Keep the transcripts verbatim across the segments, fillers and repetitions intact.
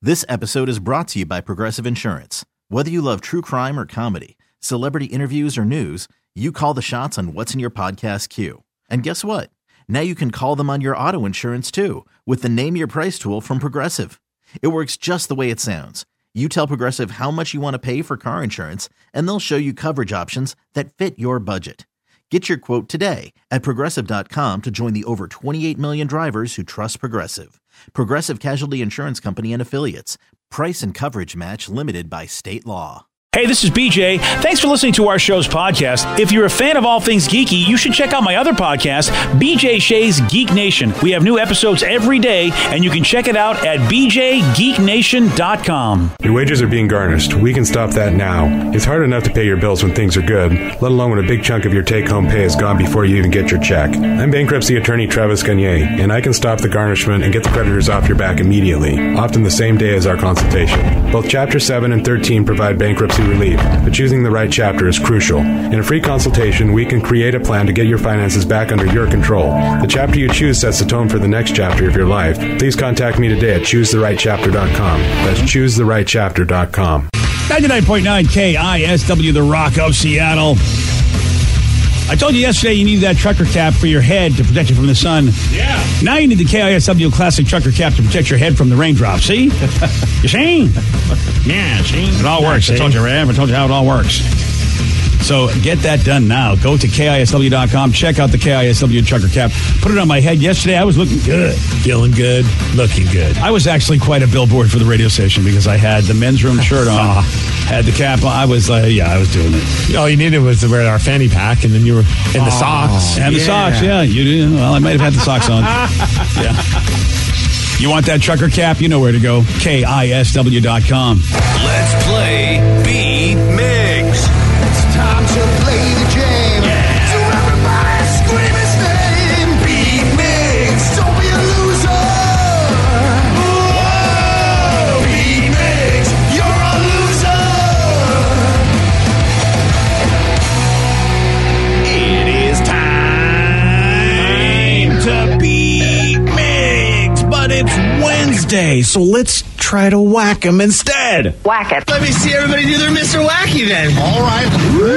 This episode is brought to you by Progressive Insurance. Whether you love true crime or comedy, celebrity interviews or news, you call the shots on what's in your podcast queue. And guess what? Now you can call them on your auto insurance too with the Name Your Price tool from Progressive. It works just the way it sounds. You tell Progressive how much you want to pay for car insurance, and they'll show you coverage options that fit your budget. Get your quote today at Progressive dot com to join the over twenty-eight million drivers who trust Progressive. Progressive Casualty Insurance Company and Affiliates. Price and coverage match limited by state law. Hey, this is B J. Thanks for listening to our show's podcast. If you're a fan of all things geeky, you should check out my other podcast, B J Shea's Geek Nation. We have new episodes every day, and you can check it out at b j geek nation dot com. Your wages are being garnished. We can stop that now. It's hard enough to pay your bills when things are good, let alone when a big chunk of your take-home pay is gone before you even get your check. I'm bankruptcy attorney Travis Gagne, and I can stop the garnishment and get the creditors off your back immediately, often the same day as our consultation. Both Chapter seven and thirteen provide bankruptcy relief, but choosing the right chapter is crucial. In a free consultation, we can create a plan to get your finances back under your control. The chapter you choose sets the tone for the next chapter of your life. Please contact me today at choose the right chapter dot com. That's choose the right chapter dot com. ninety-nine point nine K I S W, the Rock of Seattle. I told you yesterday you needed that trucker cap for your head to protect you from the sun. Yeah. Now you need the K I S W Classic Trucker Cap to protect your head from the raindrops. See? You see? Yeah, see? It all works. I told you, Rev. I told you how it all works. So get that done now. Go to K I S W dot com. Check out the K I S W Trucker Cap. Put it on my head yesterday. I was looking good. Feeling good, looking good. I was actually quite a billboard for the radio station because I had the men's room shirt on, had the cap on. I was, uh, yeah, I was doing it. All you needed was to wear our fanny pack, and then you were in the Oh, socks. And the Yeah. socks, yeah. You did. Well, I might have had the socks on. Yeah. You want that trucker cap? You know where to go. K I S W dot com. Let's play Beat Migs. It's time to play the game. Yeah. So everybody scream his name. Beat Migs. Don't be a loser. Whoa. Beat Migs. You're a loser. It is time to beat Migs, but it's Wednesday, so let's try to whack 'em instead. Whack it. Let me see everybody do their Mister Wacky then. All right.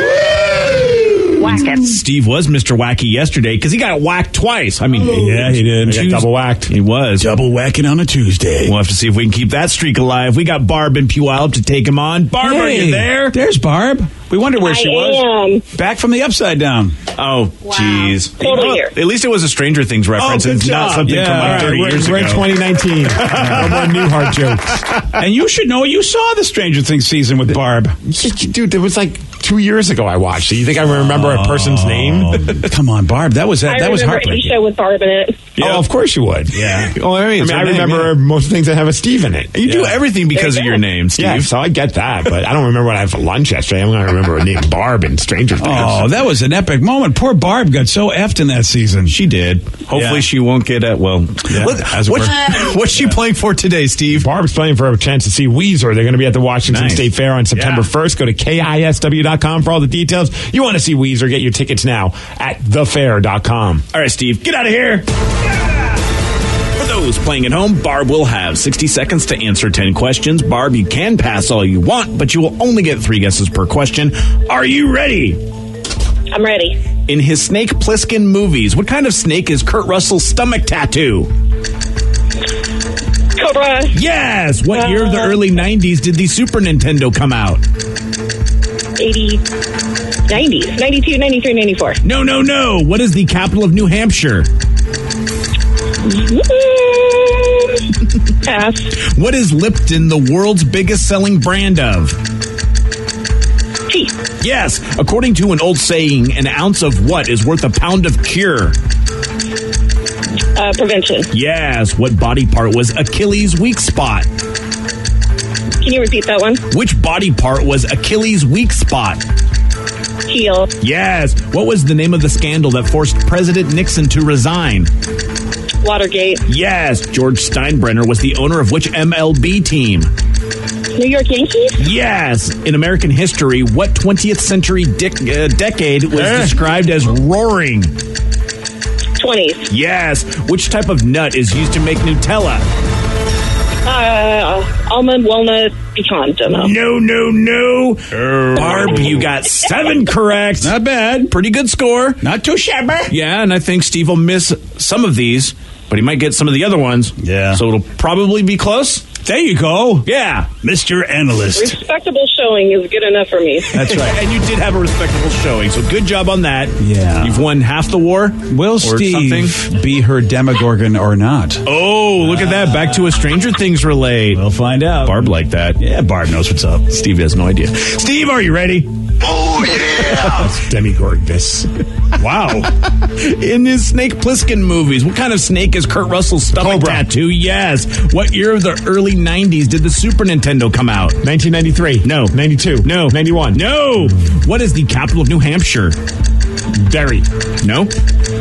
Whack it. Steve was Mister Wacky yesterday because he got whacked twice. I mean, Yeah, he did. He got double whacked. He was. Double whacking on a Tuesday. We'll have to see if we can keep that streak alive. We got Barb and Puyallup to take him on. Barb, are you there? There's Barb. We wondered where I she was. am. Back from the upside down. Oh, jeez. Totally here. At least it was a Stranger Things reference. Oh, good and not job. something Yeah, from all like right, thirty We're, years we're in ago. twenty nineteen. No more Newhart jokes. And you should know you saw the Stranger Things season with Barb. Dude, it was like two years ago I watched it. You think I remember a person's name? Oh, come on, Barb. That was that, I that was remember any heartbreaking. show with Barb in it. Yeah. Oh, of course you would. Yeah. Well, I mean, I it's mean, I her name, remember yeah. most things that have a Steve in it. You do Yeah. everything because There of you your go. name, Steve. Yeah, so I get that, but I don't remember what I had for lunch yesterday. I'm going to remember a name Barb and Stranger Things. Oh, that was an epic moment. Poor Barb got so effed in that season. She did. Hopefully Yeah. she won't get at, well, Yeah, what- as it what's, were. what's she playing for today, Steve? Barb's playing for a chance to see Weezer. They're going to be at the Washington Nice. State Fair on September Yeah. first. Go to K I S W dot com for all the details. You want to see Weezer, get your tickets now at the fair dot com. All right, Steve, get out of here. For those playing at home, Barb will have sixty seconds to answer ten questions. Barb, you can pass all you want, but you will only get three guesses per question. Are you ready? I'm ready. In his Snake Plissken movies, what kind of snake is Kurt Russell's stomach tattoo? Cobra. Yes! What year of the Uh, early nineties did the Super Nintendo come out? eighty, nineties, ninety-two, ninety-three, ninety-four. No, no, no! What is the capital of New Hampshire? Mm, Pass. What is Lipton the world's biggest selling brand of? Tea. Yes! According to an old saying, an ounce of what is worth a pound of cure? Uh, prevention. Yes! What body part was Achilles' weak spot? Can you repeat that one? Which body part was Achilles' weak spot? Heel. Yes! What was the name of the scandal that forced President Nixon to resign? Watergate. Yes! George Steinbrenner was the owner of which M L B team? New York Yankees? Yes! In American history, what twentieth century dic- uh, decade was Eh. described as roaring? twenties. Yes! Which type of nut is used to make Nutella? Uh, almond, walnut, pecan. Don't know. No, no, no. Barb, you got seven correct. Not bad. Pretty good score. Not too shabby. Yeah, and I think Steve will miss some of these, but he might get some of the other ones. Yeah. So it'll probably be close. There you go. Yeah. Mister Analyst. Respectable showing is good enough for me. That's right. And you did have a respectable showing, so good job on that. Yeah. You've won half the war. Will or Steve something. be her Demogorgon or not? Oh, look at that. Back to a Stranger Things relay. We'll find out. Barb like that. Yeah, Barb knows what's up. Steve has no idea. Steve, are you ready? Oh, yeah! It's Demigorg this. Wow. In his Snake Plissken movies, what kind of snake is Kurt Russell's stomach Cobra. tattoo? Yes. What year of the early nineties did the Super Nintendo come out? nineteen ninety-three. No. ninety-two. No. ninety-one. No. What is the capital of New Hampshire? Derry. No.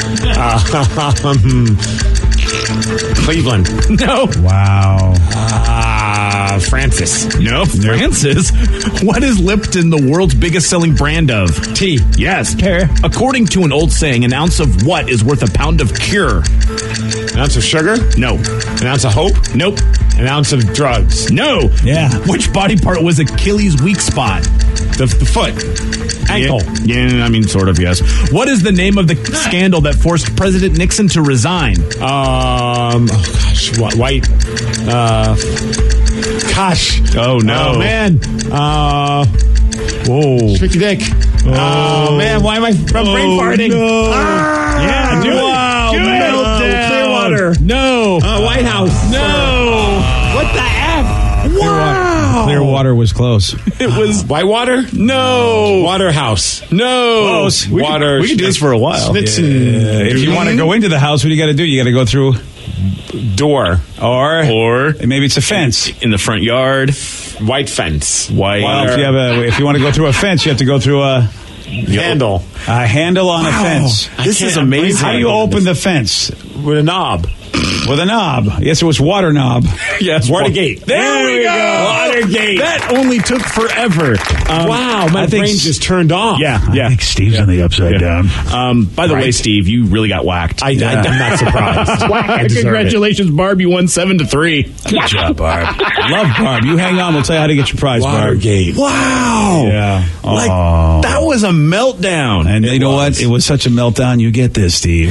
Um, Cleveland. No. Wow. Uh, Francis. No. Francis. What is Lipton the world's biggest selling brand of? Tea. Yes. According to an old saying, an ounce of what is worth a pound of cure? An ounce of sugar. No. An ounce of hope. Nope. An ounce of drugs. No. Yeah. Which body part was Achilles' weak spot? The, the foot. Ankle. Yeah, yeah, I mean, sort of, yes. What is the name of the scandal that forced President Nixon to resign? Um. Oh gosh. wh- White. Uh. Gosh. Oh, no. Oh man. Uh. Whoa. Tricky Dick. Oh man. Why am I from brain farting? No. Ah! Yeah, do it. Wow. Do it. Meltdown. Clearwater. No. Uh, White House. No. What the F? Wow. Clearwater was close. It was Whitewater? no. Waterhouse. No. Close. We Water. We could do this for a while. Schnitzen. If you want to go into the house, what do you got to do? You got to go through, Door. or Or maybe it's a fence. in the front yard. White fence. White. Well, if you have a, if you want to go through a fence, you have to go through a, Handle. a handle on a fence. This I is can't- amazing. How do you open the fence? With a knob. With a knob. Yes, it was water knob. Yes. Watergate. There, There we we go. go. Watergate. That only took forever. Um, Wow, my I think brain s- just turned off. Yeah. I Yeah. think Steve's on the upside down. Um, by the way, Right. Steve, you really got whacked. I, I, I'm not surprised. I deserve it. Congratulations, Barb. You won seven to three. Good job, Barb. Love Barb. You hang on. We'll tell you how to get your prize, Barb. Watergate. Wow. Yeah. Like, Aw. that was a meltdown. And you know what? It was such a meltdown. You get this, Steve.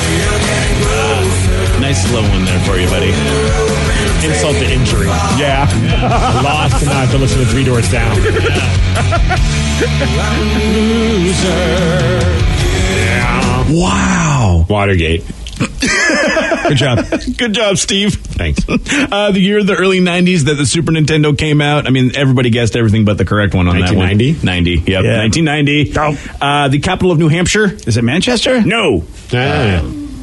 Nice slow one there for you, buddy. Insult to injury. Yeah. I lost and now I have to listen to Three Doors Down. Wow. Watergate. Good job. Good job, Steve. Thanks. Uh, the year of the early nineties that the Super Nintendo came out. I mean, everybody guessed everything but the correct one on nineteen ninety? that one. ninety? Yep, Yeah. nineteen ninety. Oh. Uh, the capital of New Hampshire? Is it Manchester? No. Ah.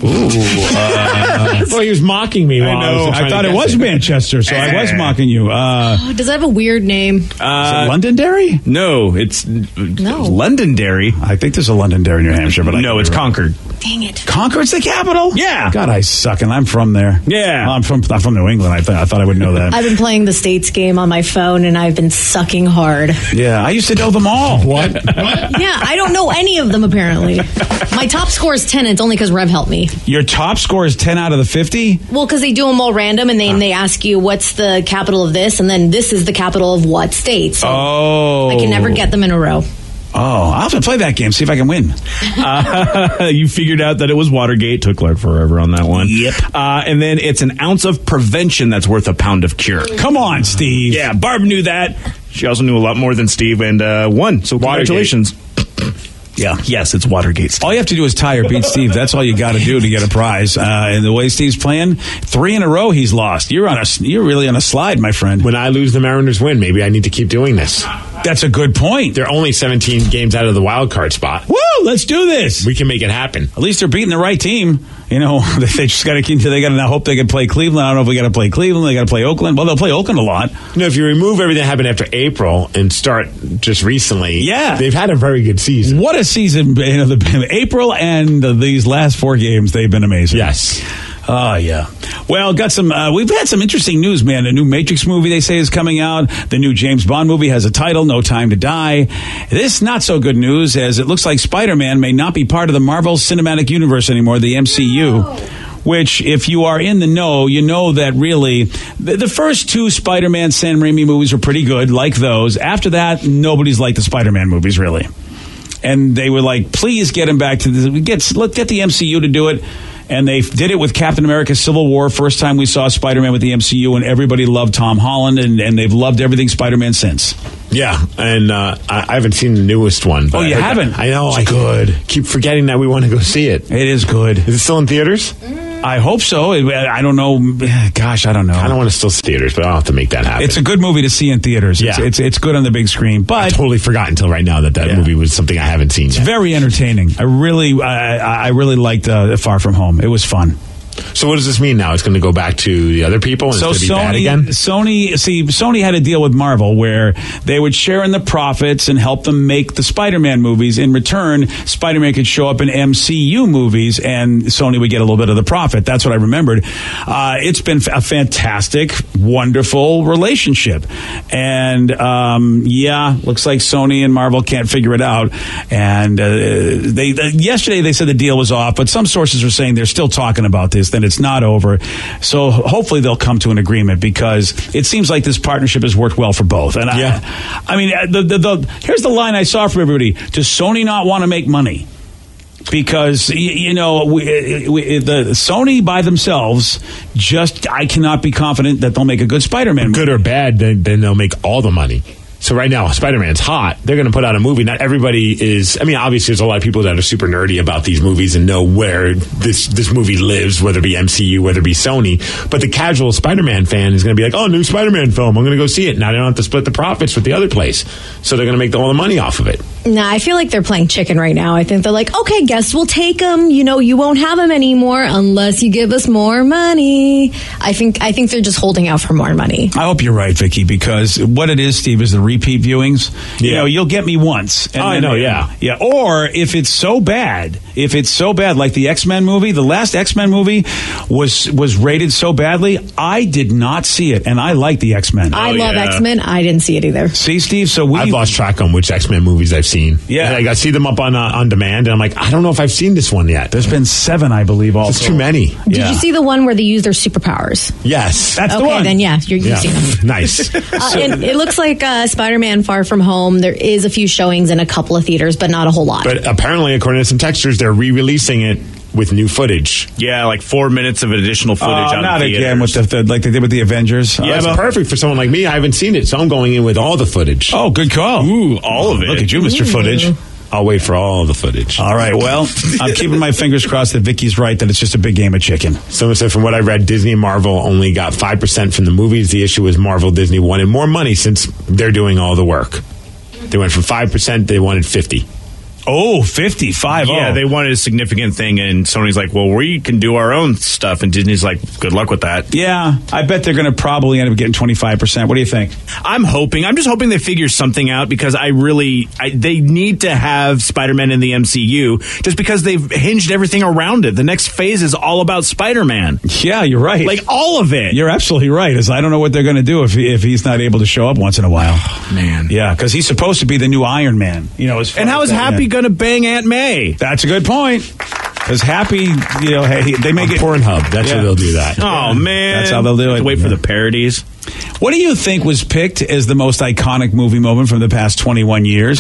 well, he was mocking me. While I, know. was I trying thought to it guess was Manchester, so I was mocking you. Uh, Oh, does that have a weird name? is it Londonderry? No, it's No. Londonderry. I think there's a Londonderry, New Hampshire, but I No, could it's be wrong. Concord. Dang it. Concord's the capital? Yeah. God, I suck, and I'm from there. Yeah. Well, I'm from I'm from New England. I, th- I thought I would know that. I've been playing the States game on my phone and I've been sucking hard. Yeah, I used to know them all. What? Yeah, I don't know any of them apparently. My top score is ten. It's only because Rev helped me. Your top score is ten out of the fifty? Well, because they do them all random and then they ask you what's the capital of this and then this is the capital of what state. So Oh. I can never get them in a row. Oh, I'll have to play that game, see if I can win. Uh, you figured out that it was Watergate. Took like forever on that one. Yep. Uh, and then it's an ounce of prevention that's worth a pound of cure. Come on, Steve. Yeah, Barb knew that. She also knew a lot more than Steve and uh, won. So congratulations. Yeah. Yes, it's Watergate. All you have to do is tie or beat Steve. That's all you got to do to get a prize. Uh, and the way Steve's playing, three in a row he's lost. You're on a, you're really on a slide, my friend. When I lose, the Mariners win. Maybe I need to keep doing this. That's a good point. They're only seventeen games out of the wild card spot. Woo! Let's do this. We can make it happen. At least they're beating the right team. You know, they just got to keep. They got to hope they can play Cleveland. I don't know if we got to play Cleveland. They got to play Oakland. Well, they'll play Oakland a lot. You know, if you remove everything that happened after April and start just recently, Yeah. they've had a very good season. What a season! You know, the April and uh, these last four games, they've been amazing. Yes. Oh, yeah. Well, got some. Uh, we've had some interesting news, man. A new Matrix movie, they say, is coming out. The new James Bond movie has a title, No Time to Die. This not so good news, as it looks like Spider-Man may not be part of the Marvel Cinematic Universe anymore, the M C U. which, if you are in the know, you know that really the, the first two Spider-Man Sam Raimi movies were pretty good, like those. After that, nobody's liked the Spider-Man movies, really. And they were like, please get him back to the, get, let's get the M C U to do it. And they did it with Captain America Civil War, first time we saw Spider-Man with the M C U, and everybody loved Tom Holland, and, and they've loved everything Spider-Man since. Yeah, and uh, I, I haven't seen the newest one. But oh, you I haven't? That. I know. It's I good. keep forgetting that we want to go see it. It is good. Is it still in theaters? I hope so. I don't know. Gosh, I don't know. I don't want to still see theaters, but I'll have to make that happen. It's a good movie to see in theaters. It's, yeah. it's, it's, it's good on the big screen. But I totally forgot until right now that that yeah. movie was something I haven't seen it's yet. It's very entertaining. I really, I, I really liked uh, Far From Home. It was fun. So what does this mean now? It's going to go back to the other people and so it's going to be Sony, bad again? Sony, see, Sony had a deal with Marvel where they would share in the profits and help them make the Spider-Man movies. In return, Spider-Man could show up in M C U movies and Sony would get a little bit of the profit. That's what I remembered. Uh, it's been a fantastic, wonderful relationship. And, um, yeah, looks like Sony and Marvel can't figure it out. And uh, they uh, yesterday they said the deal was off, but some sources are saying they're still talking about this. Then it's not over. So hopefully they'll come to an agreement because it seems like this partnership has worked well for both. And yeah. I, I mean, the, the, the, here's the line I saw from everybody. Does Sony not want to make money? Because, you know, we, we, the Sony by themselves, just, I cannot be confident that they'll make a good Spider-Man movie. Good or bad, then, then they'll make all the money. So right now, Spider-Man's hot. They're going to put out a movie. Not everybody is... I mean, obviously, there's a lot of people that are super nerdy about these movies and know where this this movie lives, whether it be M C U, whether it be Sony. But the casual Spider-Man fan is going to be like, oh, new Spider-Man film. I'm going to go see it. Now they don't have to split the profits with the other place. So they're going to make all the money off of it. Nah, I feel like they're playing chicken right now. I think they're like, okay, guess we'll take them. You know, you won't have them anymore unless you give us more money. I think I think they're just holding out for more money. I hope you're right, Vicky, because what it is, Steve, is the repeat viewings. Yeah. You know, you'll get me once. And oh, I know, yeah. Yeah. Or if it's so bad, if it's so bad, like the X-Men movie, the last X-Men movie was was rated so badly, I did not see it, and I like the X-Men. I oh, love yeah. X-Men. I didn't see it either. See, Steve, so we... I've lost track on which X-Men movies I've seen. Yeah. Like, I see them up on uh, on demand, and I'm like, I don't know if I've seen this one yet. There's been seven, I believe, also. It's too many. Did Yeah. you see the one where they use their superpowers? Yes. That's okay, the one. then yeah, you're, you've Yeah. seen them. Nice. Uh, and it looks like uh, Spider-Man Far From Home. There is a few showings in a couple of theaters, but not a whole lot. But apparently, according to some texters, they're re-releasing it with new footage. Yeah, like four minutes of additional footage Oh, out not of again with the, the like they did with the Avengers. Yeah, Uh, it's but- perfect for someone like me. I haven't seen it, so I'm going in with all the footage. Oh, good call. Ooh, all of it. Look at you, Mister Footage. I'll wait for all the footage. All right, well, I'm keeping my fingers crossed that Vicky's right, that it's just a big game of chicken. Someone said, from what I read, Disney and Marvel only got five percent from the movies. The issue was Marvel Disney wanted more money since they're doing all the work. They went from five percent, they wanted fifty. Oh, fifty-five. Yeah, oh. they wanted a significant thing, and Sony's like, well, we can do our own stuff, and Disney's like, good luck with that. Yeah, I bet they're going to probably end up getting twenty-five percent. What do you think? I'm hoping, I'm just hoping they figure something out, because I really, I, they need to have Spider-Man in the M C U, just because they've hinged everything around it. The next phase is all about Spider-Man. Yeah, you're right. Like, all of it. You're absolutely right. As I don't know what they're going to do if he, if he's not able to show up once in a while. Oh, man. Yeah, because he's supposed to be the new Iron Man. You know, as far And how as is that, Happy yeah. going to bang Aunt May? That's a good point. Because Happy, you know, hey, they make On it Pornhub, that's Yeah. where they'll do that. Oh, man. That's how they'll do it. Wait Yeah. for the parodies. What do you think was picked as the most iconic movie moment from the past twenty-one years?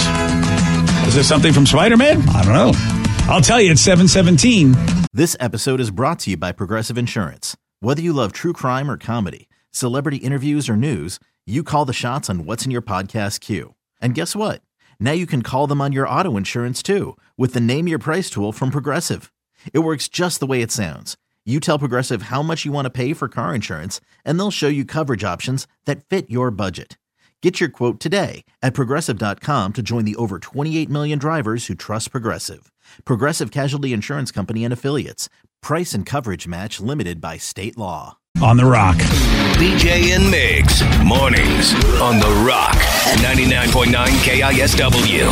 Is there something from Spider-Man? I don't know. I'll tell you, it's seven seventeen. This episode is brought to you by Progressive Insurance. Whether you love true crime or comedy, celebrity interviews or news, you call the shots on what's in your podcast queue. And guess what? Now you can call them on your auto insurance too with the Name Your Price tool from Progressive. It works just the way it sounds. You tell Progressive how much you want to pay for car insurance, and they'll show you coverage options that fit your budget. Get your quote today at Progressive dot com to join the over twenty-eight million drivers who trust Progressive. Progressive Casualty Insurance Company and Affiliates. Price and coverage match limited by state law. On the Rock. B J and Migs, mornings on The Rock, ninety-nine point nine K I S W.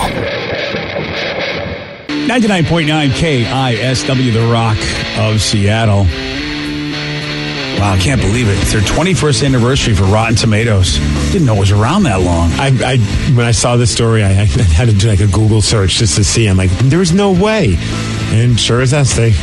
ninety-nine point nine K I S W, The Rock of Seattle. Wow, I can't believe it. It's their twenty-first anniversary for Rotten Tomatoes. Didn't know it was around that long. I, I when I saw this story, I, I had to do like a Google search just to see. I'm like, there's no way. And sure as that, they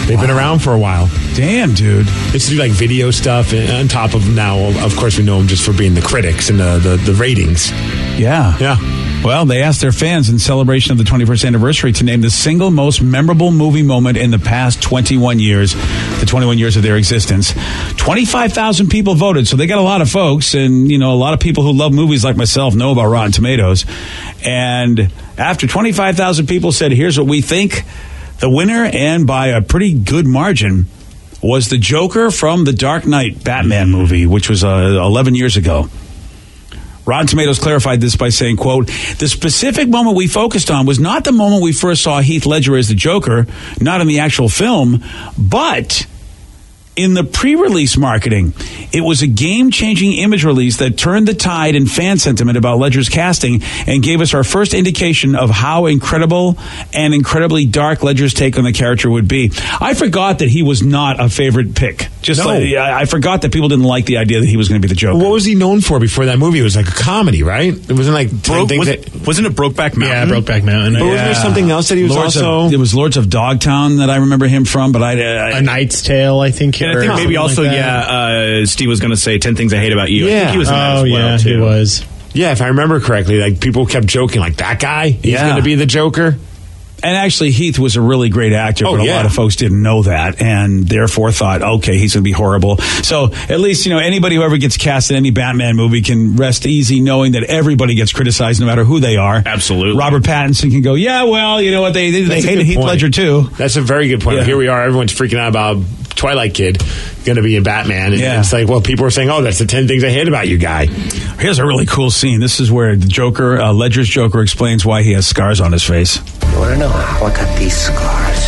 They've been around for a while. Damn, dude. They used to do like video stuff, and on top of now, of course, we know them just for being the critics and the, the, the ratings. Yeah. Yeah. Well, they asked their fans in celebration of the twenty-first anniversary to name the single most memorable movie moment in the past twenty-one years, the twenty-one years of their existence. twenty-five thousand people voted, so they got a lot of folks, and, you know, a lot of people who love movies like myself know about Rotten Tomatoes. And after twenty-five thousand people said, here's what we think, the winner, and by a pretty good margin, was the Joker from the Dark Knight Batman movie, which was uh, eleven years ago. Rotten Tomatoes clarified this by saying, quote, the specific moment we focused on was not the moment we first saw Heath Ledger as the Joker, not in the actual film, but in the pre-release marketing. It was a game-changing image release that turned the tide in fan sentiment about Ledger's casting and gave us our first indication of how incredible and incredibly dark Ledger's take on the character would be. I forgot that he was not a favorite pick. Just No. like, I I forgot that people didn't like the idea that he was going to be the Joker. What was he known for before that movie? It was like a comedy, right? It wasn't like Broke, things was, that, wasn't it Brokeback Mountain? Yeah, Brokeback Mountain. But wasn't there something else that he was Lords also? Of, it was Lords of Dogtown that I remember him from, but I, I A Knight's Tale, I think. And I or think maybe something also, like that. yeah, uh, Steve was going to say ten Things I Hate About You. I Yeah. think he was in that Oh, as well, yeah, too. he was. Yeah, if I remember correctly, like people kept joking, like that guy, he's Yeah. going to be the Joker. And actually, Heath was a really great actor, Oh, but a yeah. lot of folks didn't know that, and therefore thought, okay, he's going to be horrible. So at least, you know, anybody who ever gets cast in any Batman movie can rest easy knowing that everybody gets criticized no matter who they are. Absolutely. Robert Pattinson can go, yeah, well, you know what, they, they, they That's a hated good Heath point. Ledger too. That's a very good point. Yeah. Here we are, everyone's freaking out about Twilight Kid going to be in Batman. And Yeah. it's like, well, people are saying, oh, that's the ten things I hate about you guy. Here's a really cool scene. This is where the Joker, uh, Ledger's Joker, explains why he has scars on his face. You want to know how I got these scars?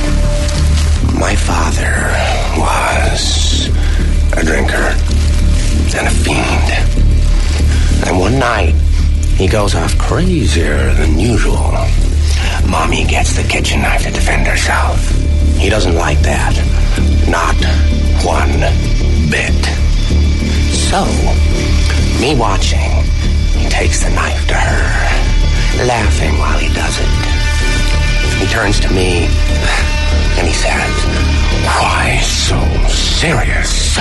My father was a drinker and a fiend. And one night, he goes off crazier than usual. Mommy gets the kitchen knife to defend herself. He doesn't like that. Not one bit. So, me watching, he takes the knife to her, laughing while he does it. He turns to me and he says, why so serious?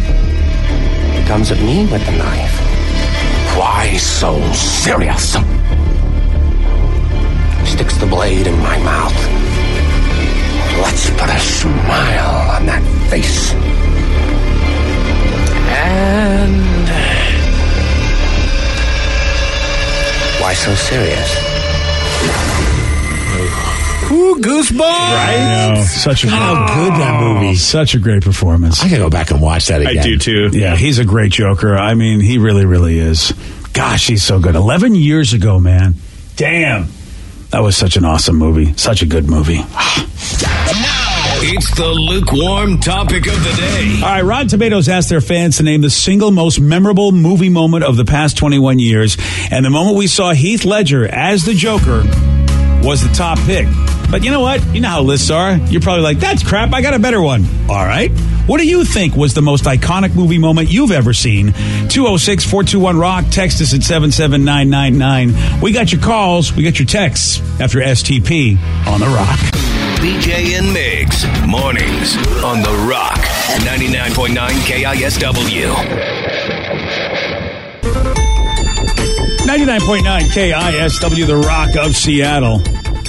He comes at me with the knife. Why so serious? Sticks the blade in my mouth. Let's put a smile on that face. And why so serious? Ooh, goosebumps. I know. Such a How good that movie. Such a great performance. I gotta go back and watch that again. I do, too. Yeah, he's a great Joker. I mean, he really, really is. Gosh, he's so good. eleven years ago, man. Damn. That was such an awesome movie. Such a good movie. It's the lukewarm topic of the day. All right, Rotten Tomatoes asked their fans to name the single most memorable movie moment of the past twenty-one years. And the moment we saw Heath Ledger as the Joker was the top pick. But you know what? You know how lists are. You're probably like, that's crap. I got a better one. All right. What do you think was the most iconic movie moment you've ever seen? two oh six, four two one, rock. Text us at seven seven nine nine nine. We got your calls. We got your texts after S T P on The Rock. B J and Migs, mornings on The Rock, ninety-nine point nine K I S W. ninety-nine point nine K I S W, The Rock of Seattle.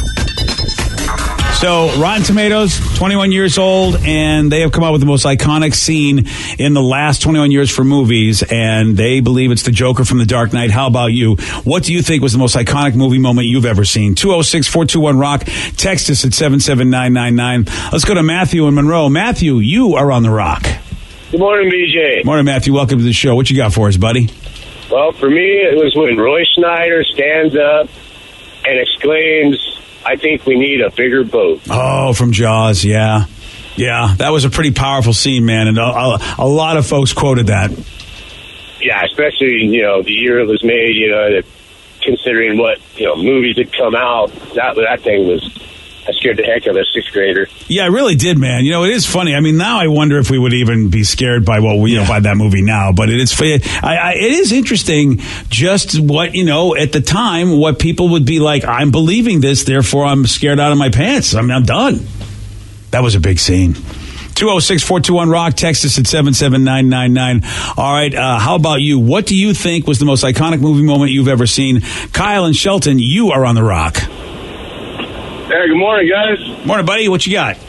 So, Rotten Tomatoes, twenty-one years old, and they have come out with the most iconic scene in the last twenty-one years for movies, and they believe it's the Joker from The Dark Knight. How about you? What do you think was the most iconic movie moment you've ever seen? two oh six, four two one, rock. Text us at seven seven nine nine nine. Let's go to Matthew in Monroe. Matthew, you are on The Rock. Good morning, B J. Morning, Matthew. Welcome to the show. What you got for us, buddy? Well, for me, it was when Roy Schneider stands up and exclaims, I think we need a bigger boat. Oh, from Jaws, yeah. Yeah, that was a pretty powerful scene, man, and a, a, a lot of folks quoted that. Yeah, especially, you know, the year it was made, you know, that considering what, you know, movies had come out, that that thing was, I scared the heck out of a sixth grader. Yeah, I really did, man. You know, it is funny. I mean, now I wonder if we would even be scared by what we, you know, by that movie now. But it is, I, I, it is interesting just what, you know, at the time, what people would be like, I'm believing this, therefore I'm scared out of my pants. I mean, I'm done. That was a big scene. two oh six, four two one, rock. Text us at seven seven nine nine nine. All right, uh, how about you? What do you think was the most iconic movie moment you've ever seen? Kyle and Shelton, you are on the rock. Hey, good morning, guys. Morning, buddy. What you got?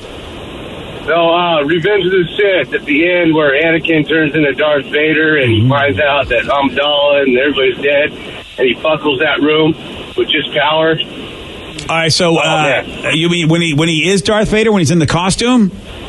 So, uh, Revenge of the Sith, at the end where Anakin turns into Darth Vader and he finds out that Amidala and everybody's dead, and he buckles that room with just power. All right, so uh, you mean when he when he is Darth Vader, when he's in the costume?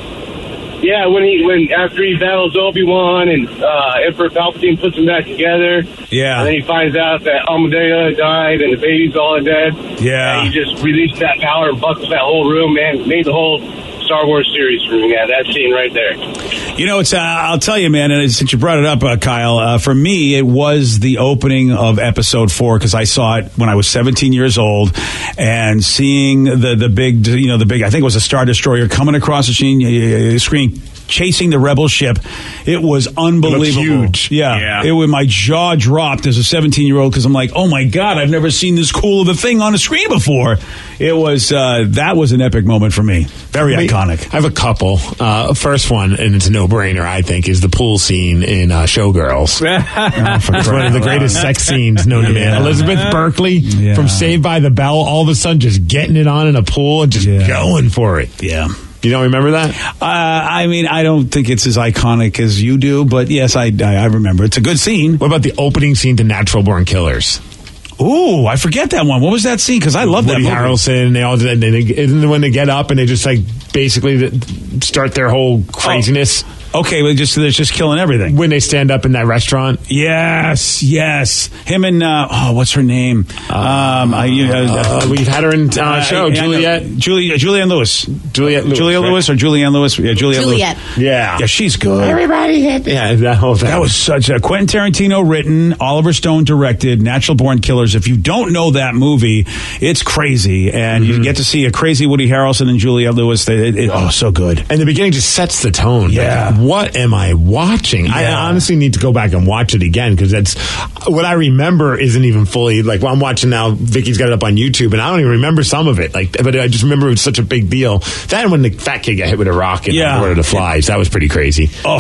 Yeah, when he when after he battles Obi-Wan and uh, Emperor Palpatine puts them back together. Yeah. And then he finds out that Amidala died and the baby's all dead. Yeah. And he just released that power and buckles that whole room, man. Made the whole Star Wars series for me, man. That scene right there. You know, it's. Uh, I'll tell you, man. And since you brought it up, uh, Kyle, uh, for me, it was the opening of Episode Four because I saw it when I was seventeen years old, and seeing the the big, you know, the big. I think it was a Star Destroyer coming across the screen, uh, screen chasing the rebel ship. It was unbelievable. It looked huge. Yeah, yeah. It was, my jaw dropped as a seventeen year old because I'm like, oh my god, I've never seen this cool of a thing on a screen before. It was uh, that was an epic moment for me. Very Wait, iconic. I have a couple. Uh, first one, and it's a no-brainer, I think, is the pool scene in uh, Showgirls. oh, it's one of the greatest sex scenes known to Yeah. man. Elizabeth Berkley Yeah. from Saved by the Bell, all of a sudden just getting it on in a pool and just Yeah. going for it. Yeah. You don't remember that? Uh, I mean, I don't think it's as iconic as you do, but yes, I, I, I remember. It's a good scene. What about the opening scene to Natural Born Killers? Ooh, I forget that one. What was that scene? Because I love that Woody movie. Harrelson, they all, and they, and when they get up and they just like basically start their whole craziness. Oh. Okay, well, just they're just killing everything. When they stand up in that restaurant. Yes, yes. Him and, uh, oh, what's her name? Um, I, uh, Uh, we've had her in uh, show, yeah, Juliet. Juliet. Julianne Lewis. Juliet Lewis. Julia right? Lewis or Julianne Lewis? Yeah, Juliet. Juliet. Lewis. Yeah. Yeah, she's good. Everybody hit. Yeah, that whole thing. That was such a Quentin Tarantino written, Oliver Stone directed, Natural Born Killers. If you don't know that movie, it's crazy, and Mm-hmm. you get to see a crazy Woody Harrelson and Juliette Lewis. They, it, it, oh, so good. And the beginning just sets the tone. Yeah. Like, what am I watching? I Yeah. honestly need to go back and watch it again because that's what I remember isn't even fully like. Well, I'm watching now. Vicky's got it up on YouTube, and I don't even remember some of it. Like, but I just remember it was such a big deal. Then when the fat kid got hit with a rock and Yeah. Lord of the Flies, that was pretty crazy. Oh,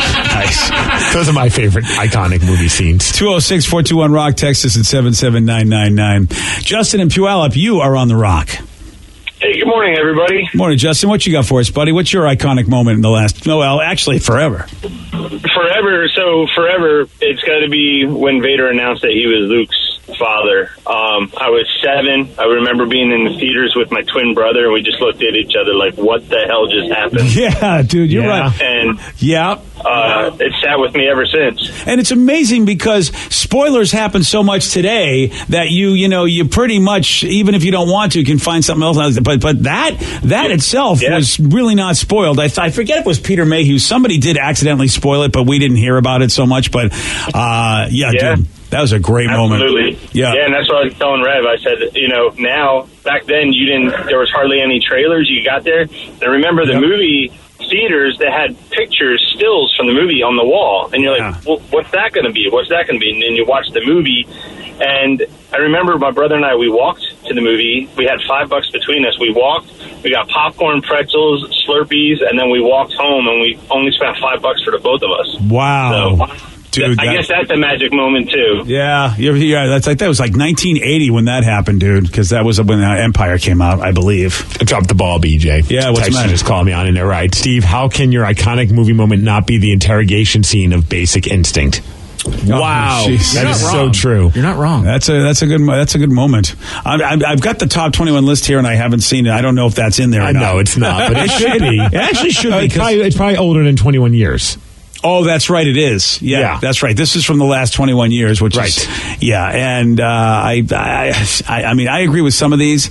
nice. Those are my favorite iconic movie scenes. two oh six, four two one, rock, Texas at seven seven nine nine nine. Justin and Puyallup, you are on the rock. Hey, good morning, everybody. Morning, Justin. What you got for us, buddy? What's your iconic moment in the last, no, well, actually forever? Forever, so forever, it's got to be when Vader announced that he was Luke's father. Um, I was seven. I remember being in the theaters with my twin brother, and we just looked at each other like, what the hell just happened? Yeah, dude, you're Yeah. right. And Yeah. uh, it sat with me ever since. And it's amazing because spoilers happen so much today that you, you know, you pretty much, even if you don't want to, can find something else. But but that that itself Yeah. was really not spoiled. I, th- I forget if it was Peter Mayhew. Somebody did accidentally spoil it, but we didn't hear about it so much. But uh, yeah, Yeah. dude, that was a great moment. Absolutely. Yeah. Yeah, and that's what I was telling Rev. I said, you know, now, back then, you didn't, there was hardly any trailers. You got there. And I remember the Yep. movie theaters that had pictures, stills from the movie on the wall. And you're like, Yeah. well, what's that going to be? What's that going to be? And then you watch the movie. And I remember my brother and I, we walked to the movie. We had five bucks between us. We walked. We got popcorn, pretzels, Slurpees, and then we walked home, and we only spent five bucks for the both of us. Wow. So, Dude, I that- guess that's a magic moment, too. Yeah, you're, yeah, that's like that was like nineteen eighty when that happened, dude. Because that was when uh, Empire came out, I believe. Drop the ball, B J. Yeah, what's the Tyson matter? just called me on in there, right? Steve, how can your iconic movie moment not be the interrogation scene of Basic Instinct? Wow, That is so true. You're not wrong. That's a that's a good mo- that's a good moment. I, I, I've got the top twenty-one list here, and I haven't seen it. I don't know if that's in there. Or I not. know it's not, but it should be. It actually should Uh, be. It's 'cause- probably, it's probably older than twenty-one years. Oh, that's right. It is. Yeah, Yeah. that's right. This is from the last twenty-one years, which Right. is yeah. And uh, I, I, I, I mean, I agree with some of these.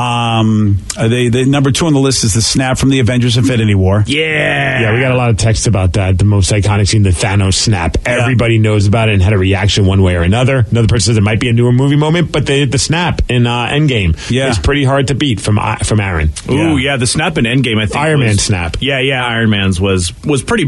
Um, the the number two on the list is the snap from the Avengers: Infinity War. Yeah. Yeah, we got a lot of texts about that. The most iconic scene, the Thanos snap. Everybody knows about it and had a reaction one way or another. Another person says it might be a newer movie moment, but the the snap in uh, Endgame Yeah. is pretty hard to beat from uh, from Aaron. Ooh, yeah, the snap in Endgame, I think. Iron was- Man snap. Yeah, yeah, Iron Man's was was pretty big.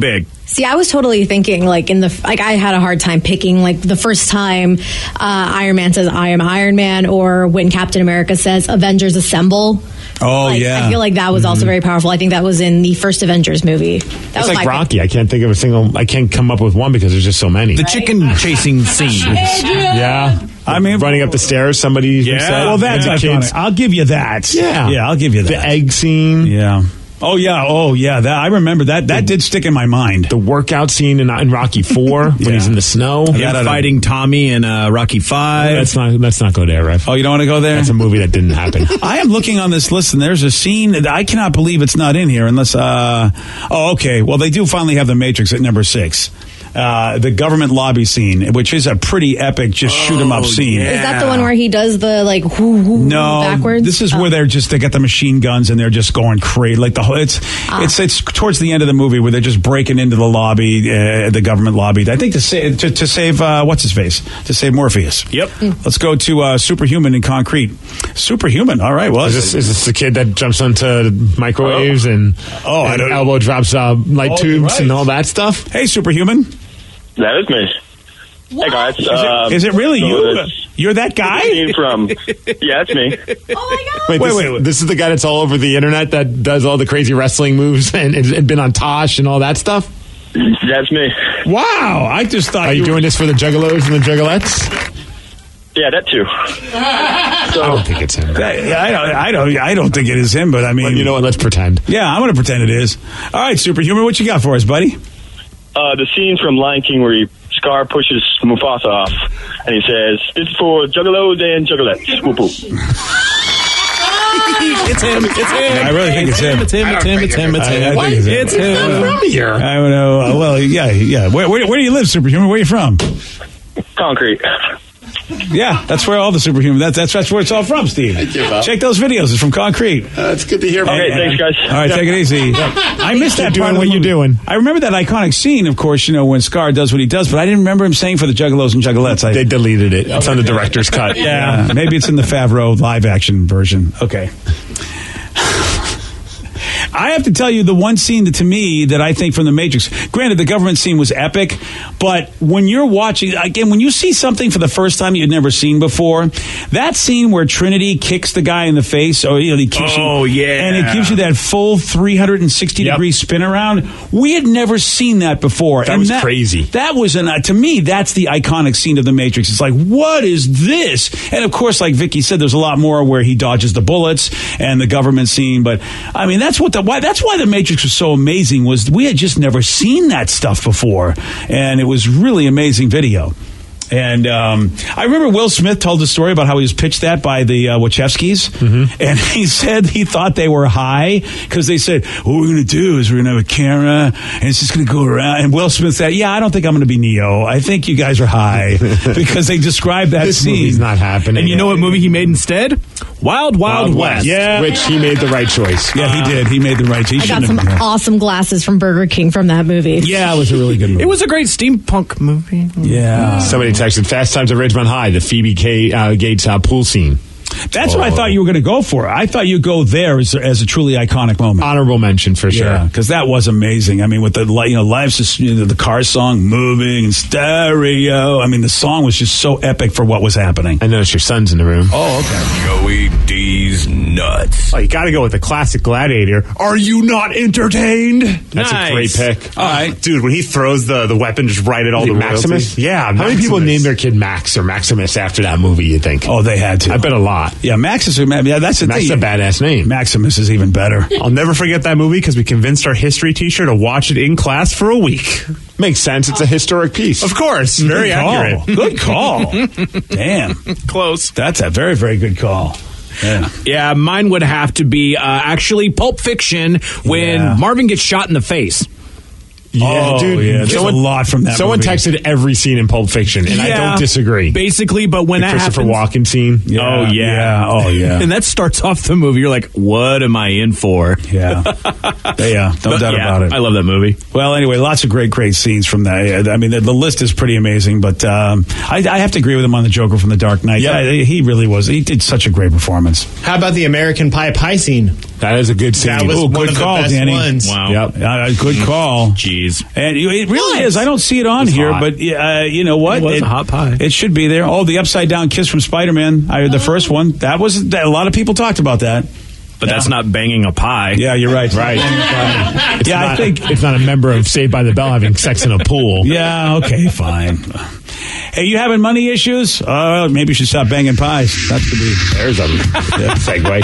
See, I was totally thinking, like, in the, like, I had a hard time picking, like, the first time uh, Iron Man says, I am Iron Man, or when Captain America says, Avengers Assemble. Oh, like, yeah. I feel like that was Mm-hmm. also very powerful. I think that was in the first Avengers movie. That It's was like my Rocky. I can't think of a single. I can't come up with one because there's just so many. The chicken chasing scene. Yeah. I mean, running up the stairs, somebody Yeah. said. well, that's the iconic. I'll give you that. Yeah. Yeah, I'll give you that. The egg scene. Yeah. Oh, yeah. Oh, yeah. That I remember that. That did stick in my mind. The workout scene in, in Rocky Four when Yeah. he's in the snow. Yeah, fighting Tommy in uh, Rocky Five. Let's not let's not go there, Ref. Oh, you don't want to go there? That's a movie that didn't happen. I am looking on this list, and there's a scene that I cannot believe it's not in here unless. Uh, oh, okay. Well, they do finally have The Matrix at number six. Uh, the government lobby scene, which is a pretty epic, just shoot 'em up scene. Is that the one where he does the, like, whoo, whoo, No, backwards? this is Oh. where they're just they got the machine guns and they're just going crazy. Like the whole it's Ah. it's it's towards the end of the movie where they're just breaking into the lobby, uh, the government lobby. I think to save to, to save uh, what's his face to save Morpheus. Yep. Let's go to uh, Superhuman in Concrete. Superhuman. All right. Well, Is this, is this the kid that jumps onto microwaves and, Oh, I and don't- elbow drops uh, light Oh, tubes right. and all that stuff? hey, Superhuman. That is me. Hey guys, Is, uh, it, is it really so you? it's- You're that guy? Scene from yeah, it's me. Oh, Wait, Wait, this, wait, wait. this is the guy that's all over the internet that does all the crazy wrestling moves and, and, and been on Tosh and all that stuff? That's me. Wow. I just thought Are you you doing this for the juggalos and the juggalettes? Yeah, that too. I don't think it's him. I, I don't. I don't. I don't think it is him. But I mean, Well, you know what? Let's pretend. Yeah, I'm going to pretend it is. All right, Superhuman. What you got for us, buddy? Uh, the scene from Lion King where he, Scar pushes Mufasa off, and he says, "This is for juggalos and juggalettes." Whoop whoop. It's him. It's him. I really think it's him. It's him. It's him. It's him. It's I- I him. think it's him. It's him. From here. I don't know. Well, yeah, yeah. Where, where, where do you live, Superhuman? Where are you from? Concrete. Yeah, that's where all the Superhuman. That's that's that's where it's all from, Steve. Check those videos. It's from Concrete. That's good to hear. Okay, thanks, guys. All right, take it easy. I missed that Keep part doing of what the you're movie. doing. I remember that iconic scene, of course, you know, when Scar does what he does, but I didn't remember him saying for the Juggalos and Juggalettes. I, They deleted it. It's on the director's cut. yeah, maybe it's in the Favreau live action version. Okay. I have to tell you the one scene that to me that I think from The Matrix, granted the government scene was epic, but when you're watching, again, when you see something for the first time you'd never seen before, that scene where Trinity kicks the guy in the face, or, you know, he kicks Oh, you, yeah. and it gives you that full three hundred sixty Yep. degree spin around, we had never seen that before. That and was crazy. That was, an, uh, to me, that's the iconic scene of The Matrix. It's like, what is this? And of course, like Vicky said, there's a lot more where he dodges the bullets and the government scene, but I mean, that's what the why that's why The Matrix was so amazing, was we had just never seen that stuff before, and it was really amazing video. And um, I remember Will Smith told the story about how he was pitched that by the uh, Wachowskis, Mm-hmm. and he said he thought they were high because they said, what we're going to do is we're going to have a camera and it's just going to go around. And Will Smith said, yeah, I don't think I'm going to be Neo. I think you guys are high, because they described that This scene. movie's not happening. And you know what movie he made instead? Wild Wild, West. Yeah. Which he made the right choice. Yeah, he did. He made the right. He I got shouldn't some have been. awesome glasses from Burger King from that movie. Yeah, it was a really good movie. It was a great steampunk movie. Yeah. Somebody texted Fast Times at Ridgemont High, the Phoebe K, uh, Gates uh, pool scene. That's what I thought you were going to go for. I thought you'd go there as, as a truly iconic moment. Honorable mention for sure. Yeah, because that was amazing. I mean, with the li- you know, live, sus- you know, the car song, moving and stereo. I mean, the song was just so epic for what was happening. I noticed your son's in the room. Oh, okay. Joey D's nuts. Oh, you got to go with the classic Gladiator. Are you not entertained? That's Nice. a great pick. All right, dude. When he throws the, the weapon just right at all the Maximus? royalty. Yeah. How many Maximus. people named their kid Max or Maximus after that movie, you think? Oh, they had to. I bet a lot. Yeah, Max is. Yeah, that's the Max is thing. a badass name. Maximus is even better. I'll never forget that movie because we convinced our history teacher to watch it in class for a week. Makes sense. It's a historic piece. Of course. Very Good call. accurate. Good call. Damn. Close. That's a very, very good call. Yeah. Yeah, mine would have to be uh, actually Pulp Fiction when Yeah. Marvin gets shot in the face. Yeah, Oh, dude. yeah, there's a lot from that Someone movie. texted every scene in Pulp Fiction, and I Yeah, don't disagree. Basically, but when The that Christopher happens, Walken scene. Yeah. Oh yeah. Yeah. Oh yeah. And that starts off the movie. You're like, what am I in for? Yeah. Yeah. No But doubt yeah, about it. I love that movie. Well, anyway, lots of great, great scenes from that. I mean, the, the list is pretty amazing, but um, I, I have to agree with him on the Joker from The Dark Knight. Yep. Yeah, he really was. He did such a great performance. How about the American Pie Pie scene? That is a good scene. That was Ooh, one good of call, the best Danny. ones. Wow. Yep. Uh, good call. Jeez. cheese. And it really is. I don't see it on It's here, hot. but uh, you know what? It was a hot pie. It should be there. Oh, the upside down kiss from Spider-Man. I the first one. That was a lot of people talked about that. But yeah. That's not banging a pie. Yeah, you're right. Right. yeah, not, I think it's not a member of Saved by the Bell having sex in a pool. Yeah. Okay. Fine. Hey, you having money issues? Uh, maybe you should stop banging pies. That could be. There's a yeah, segue.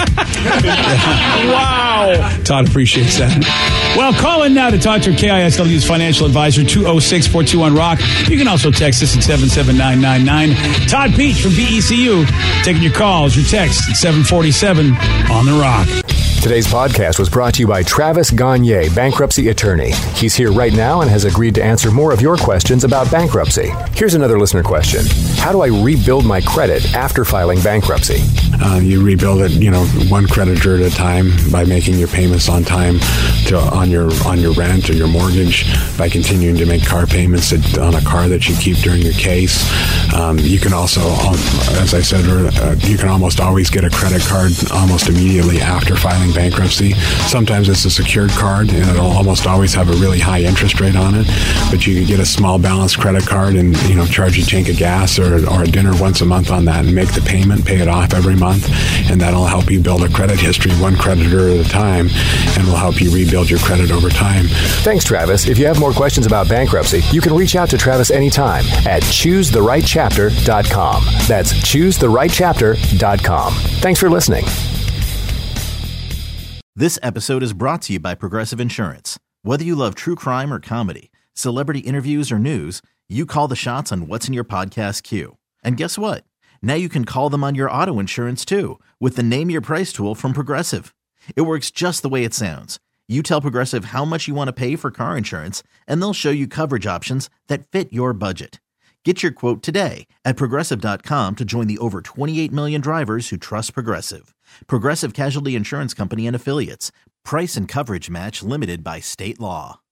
Wow. Todd appreciates that. Well, call in now to talk to K I S W's financial advisor, two oh six, four two one, rock. You can also text us at seven seven nine nine nine. Todd Peach from B E C U taking your calls, your texts at seven forty-seven on The Rock. Today's podcast was brought to you by Travis Gagne, bankruptcy attorney. He's here right now and has agreed to answer more of your questions about bankruptcy. Here's another listener question. How do I rebuild my credit after filing bankruptcy? Uh, you rebuild it, you know, one creditor at a time by making your payments on time to, on your on your rent or your mortgage, by continuing to make car payments on a car that you keep during your case. Um, you can also, as I said, uh, you can almost always get a credit card almost immediately after filing bankruptcy. Sometimes it's a secured card and it'll almost always have a really high interest rate on it, but you can get a small balance credit card and, you know, charge a tank of gas or, or a dinner once a month on that and make the payment, pay it off every month, and that'll help you build a credit history one creditor at a time and will help you rebuild your credit over time. Thanks, Travis. If you have more questions about bankruptcy, you can reach out to Travis anytime at choose the right chapter dot com. That's choose the right chapter dot com. Thanks for listening. This episode is brought to you by Progressive Insurance. Whether you love true crime or comedy, celebrity interviews or news, you call the shots on what's in your podcast queue. And guess what? Now you can call them on your auto insurance too with the Name Your Price tool from Progressive. It works just the way it sounds. You tell Progressive how much you want to pay for car insurance, and they'll show you coverage options that fit your budget. Get your quote today at Progressive dot com to join the over twenty-eight million drivers who trust Progressive. Progressive Casualty Insurance Company and Affiliates. Price and coverage match limited by state law.